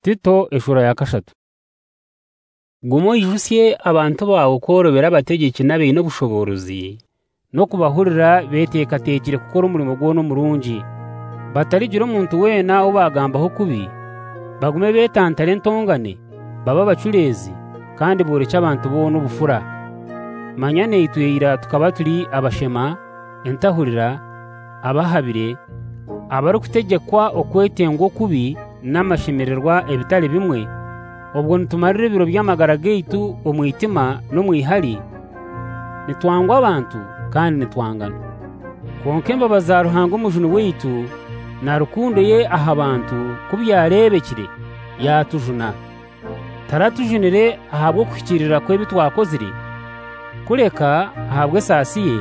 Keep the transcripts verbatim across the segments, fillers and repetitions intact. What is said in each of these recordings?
Tito eshura ya kashatu. Gumo yujusye abantu bawo korobera abategeki n'abeine obushoborozi no kubahurira betekatekire gukora umurimo gwo no murungi batarigira omuntu wena obagambaho kubi bagume betantare entongane baba bacurezi kandi borecha abantu bono bufura manyane ituyira tukaba turi abashema entahurira abahabire abari kutegekwa okwetengo kubi n'amashemererwa ebitali bimwe obwo nitumarira biro by'amagara gaitu omwitima no mwihali nitwangwa abantu kandi nitwangana konke embabazi za Ruhanga omujuni weitu na rukundo ye aha abantu kubyarebekire yatujuna taratujunire ahabwo kuhikirira kwebi twakozire kureka ahabwe sasiye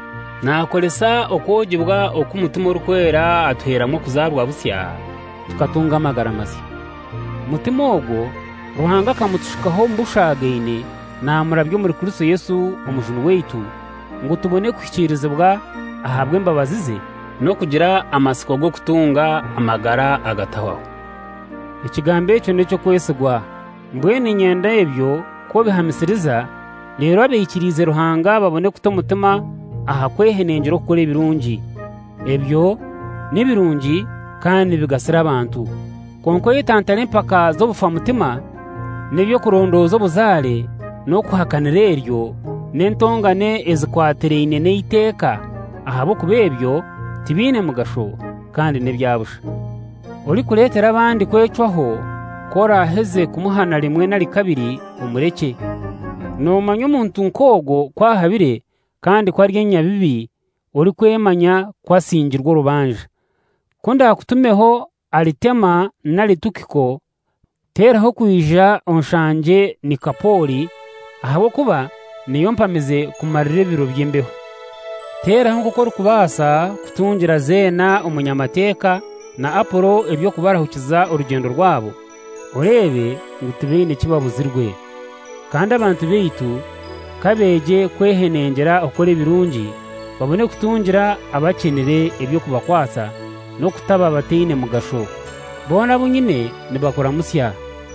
nakolesa okogibwa okumutima orukwera atuheramo kuzarwa busya tukatunga amagara masi mutima ogwo Ruhanga kamutushukaho mbushagaine namurabyo muri Kristo Yesu omujuni weitu ngo tubone kuhikirizibwa ahabwe embabazi ze no kugira amasiko go kutunga amagara agataho. Ikigambo ekyo necyo kwesigwa mbwene nyenda ebyo ko bihamisiriza rero abikirize Ruhanga babone kutomutima aha kwehenengero kukora ebirungi ebyo n'ebirungi kandi bigasira abantu konko yitantane mpaka zo bufa mutima nebyo kurondoza obuzale no kuhakanira eryo n'entongane ezikwatereine n'iteka ahabo kubebyo tibine mugasho kandi nebyabusha oli kuletera abandi kwecwaho kora heze kumuhana rimwe na likabiri umureke nomanya omuntu nkogo kwahabire kandi kwaryenya bibi oli kwemanya kwasingirwa rubanja kunda kutumeho alitema na litukiko teraho kuija onshanje ni kapoli ahabo kuba niyo mpamize kumarira biro by'imbeho teraho gukora kubasa kutungira zena umunyamateka na Apolo ebyo kubarahukiza urugendo rwabo urebe ngutubine kibabuzirwe kandi abantu beitu kabeje kwehenengera okore birungi babone kutungira abakenere ebyo kubakwasa no kutaba batine mugasho bona bunyine nibakora musya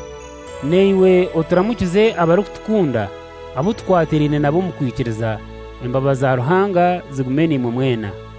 neiwe oturamukize abari kutukunda abo twaterine nabo mukwikiriza embabazi za Ruhanga zigumeni mu mwena.